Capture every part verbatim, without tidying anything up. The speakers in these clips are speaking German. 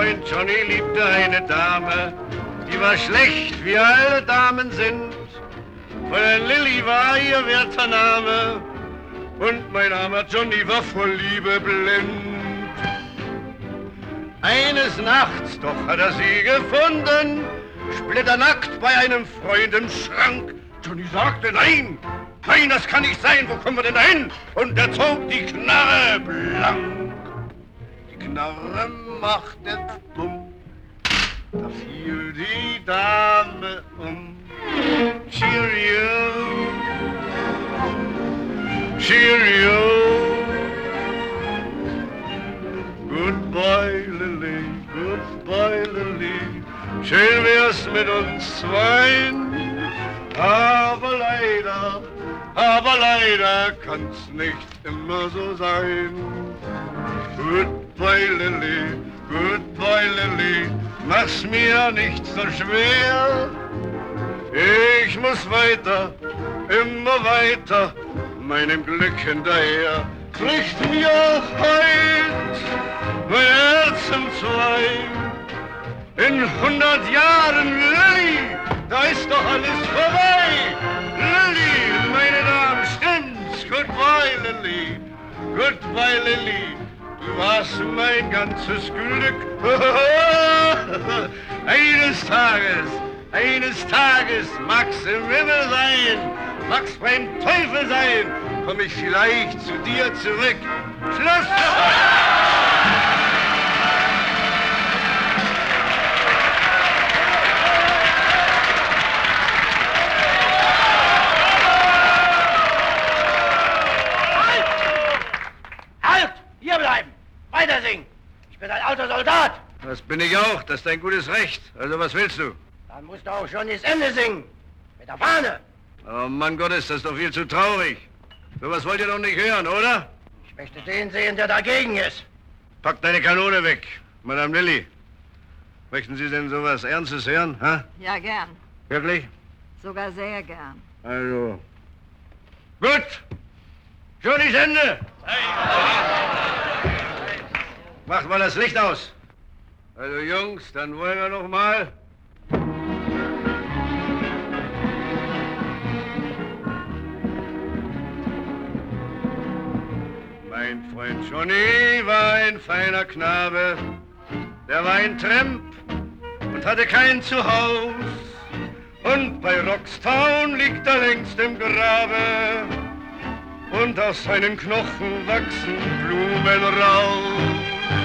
Freund Johnny liebte eine Dame, die war schlecht, wie alle Damen sind. Fräulein Lilly war ihr werter Name und mein armer Johnny war vor Liebe blind. Eines Nachts doch hat er sie gefunden, splitternackt bei einem Freund im Schrank. Johnny sagte, nein, nein, das kann nicht sein, wo kommen wir denn dahin? Und er zog die Knarre blank. Die Knarre machte bumm, da fiel die Dame um. Cheerio, cheerio, goodbye Lily, goodbye Lily, schön wär's mit uns zweien, aber leider, aber leider kann's nicht immer so sein. Goodbye Lily, goodbye Lily, mach's mir nicht so schwer. Ich muss weiter, immer weiter, meinem Glück hinterher. Bricht mir heut mein Herz entzwei. In hundert Jahren, Lilly, da ist doch alles vorbei. Lilly, meine Damen, stimmt's? Goodbye, Lilly, goodbye, Lilly. Du warst mein ganzes Glück. Eines Tages, eines Tages mag's im Himmel sein, mag's beim Teufel sein, komm ich vielleicht zu dir zurück. Schluss! Halt! Halt! Hier bleiben! Weiter singen! Ich bin ein alter Soldat! Das bin ich auch, das ist dein gutes Recht. Also was willst du? Dann musst du auch schon das Ende singen. Mit der Fahne. Oh Mann Gottes, das ist doch viel zu traurig. So was wollt ihr doch nicht hören, oder? Ich möchte den sehen, der dagegen ist. Pack deine Kanone weg, Madame Lilly. Möchten Sie denn sowas Ernstes hören, ha? Ja, gern. Wirklich? Sogar sehr gern. Also. Gut. Johnny's Ende. Macht mal das Licht aus. Also Jungs, dann wollen wir noch mal. Mein Freund Johnny war ein feiner Knabe, der war ein Tramp und hatte kein Zuhaus. Und bei Roxtown liegt er längst im Grabe und aus seinen Knochen wachsen Blumen raus.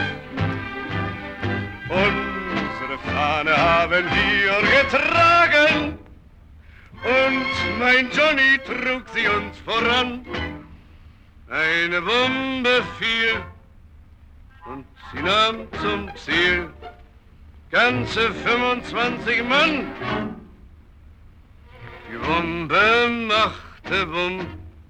Unsere Fahne haben wir getragen und mein Johnny trug sie uns voran. Eine Bombe fiel und sie nahm zum Ziel ganze fünfundzwanzig Mann. Die Bombe machte Bumm,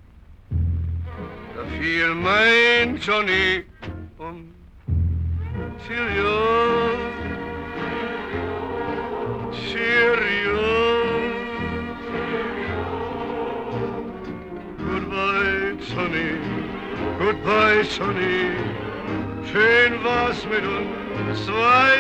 da fiel mein Johnny um. Cheerio, cheerio, goodbye Johnny, goodbye Johnny, schön war's mit uns zwei,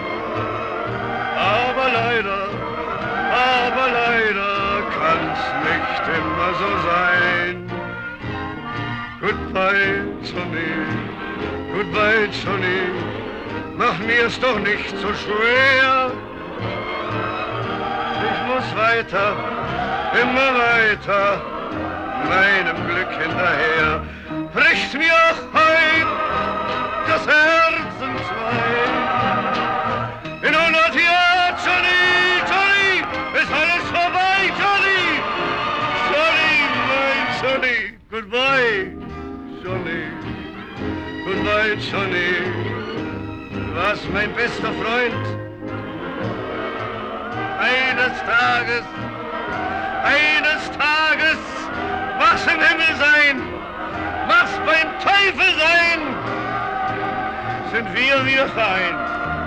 aber leider, aber leider kann's nicht immer so sein. Goodbye Johnny, goodbye Johnny, mach mir's doch nicht so schwer. Ich muss weiter, immer weiter, meinem Glück hinterher. Bricht mir auch heut das Herz entzwei. In hundert Jahren, Johnny, Johnny, ist alles vorbei, Johnny. Johnny, mein Johnny, goodbye, Johnny, goodbye, Johnny. Du warst mein bester Freund. Eines Tages, eines Tages, mach's im Himmel sein, mach's beim Teufel sein, sind wir wieder fein.